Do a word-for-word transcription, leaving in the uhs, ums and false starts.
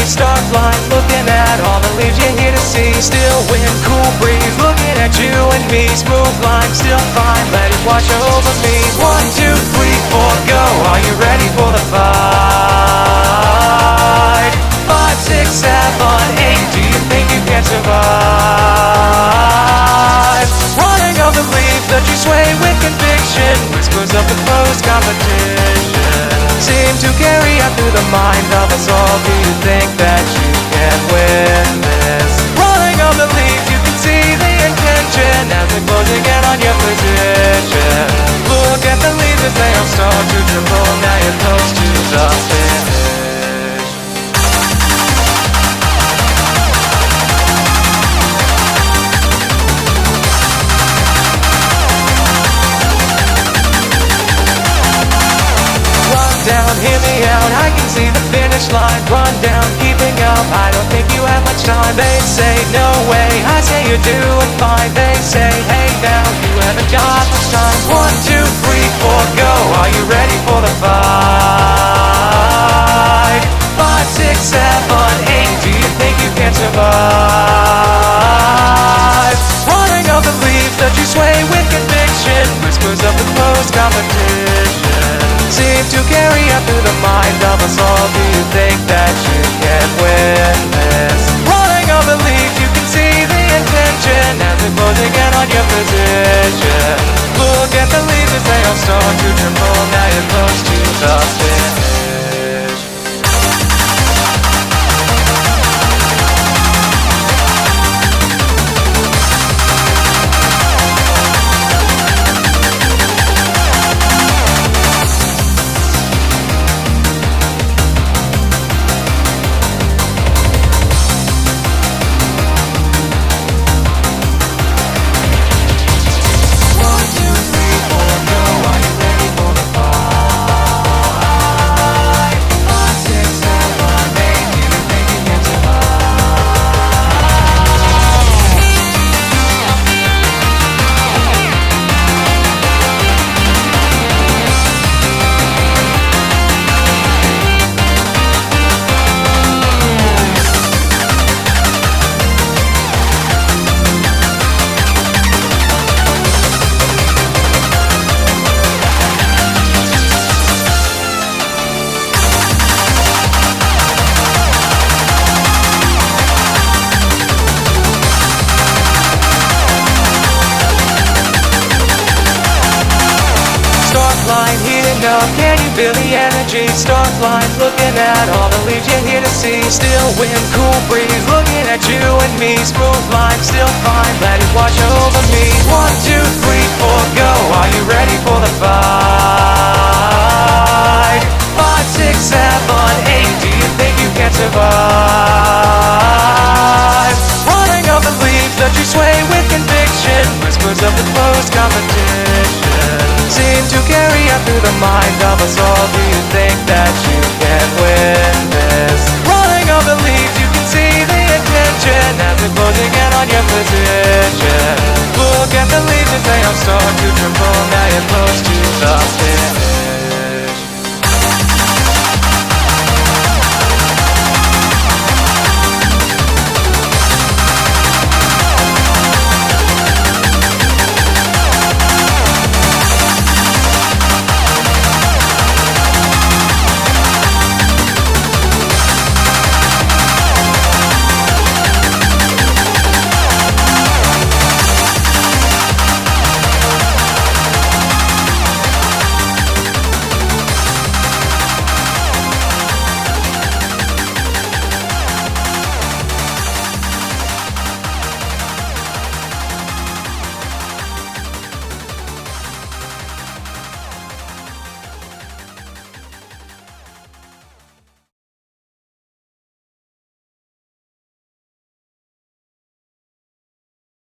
start flying, looking at all the leaves you're here to see. Still wind, cool breeze, looking at you and me. Smooth line, still fine, let it wash over me. One, two, three, four, go. Are you ready for the fight? Five, six, seven, eight, do you think you can survive? Running on the leaves that you sway with conviction. Whispers of the close competition seem to carry out through the mind of us all. Do you think that you can win this? Running on the leaves, you can see the intention as they're closing in on your position. Look at the leaves as they all start to tremble. Now you're close to the finish. Down, hear me out, I can see the finish line. Run down, keeping up, I don't think you have much time. They say no way, I say you're doing fine. They say hey now, you haven't got much time. One, two, three, four, go. Are you ready for the fight? Five, six, seven, eight, do you think you can survive? Running on the leaves that you sway with conviction. Whispers of the closed competition seem to carry out through the mind of us all. Do you think that you can win this? Running on the leaves, you can see the intention as they're closing in on your position. Look at the leaves as they all start to tremble. Now you're close to the finish. Line heating up, can you feel the energy? Start line, looking at all the leaves you're here to see. Still wind, cool breeze, looking at you and me. Smooth line, still fine, let it wash over me. One, two, three, four, go. Are you ready for the fight? Five, six, seven, eight, do you think you can survive? Running on the leaves that you sway with conviction. Whispers of the closed competition seem to carry out through the mind of us all. Do you think that you can win this? Running on the leaves, you can see the intention as they're closing in on your position. Look at the leaves as they all start to tremble.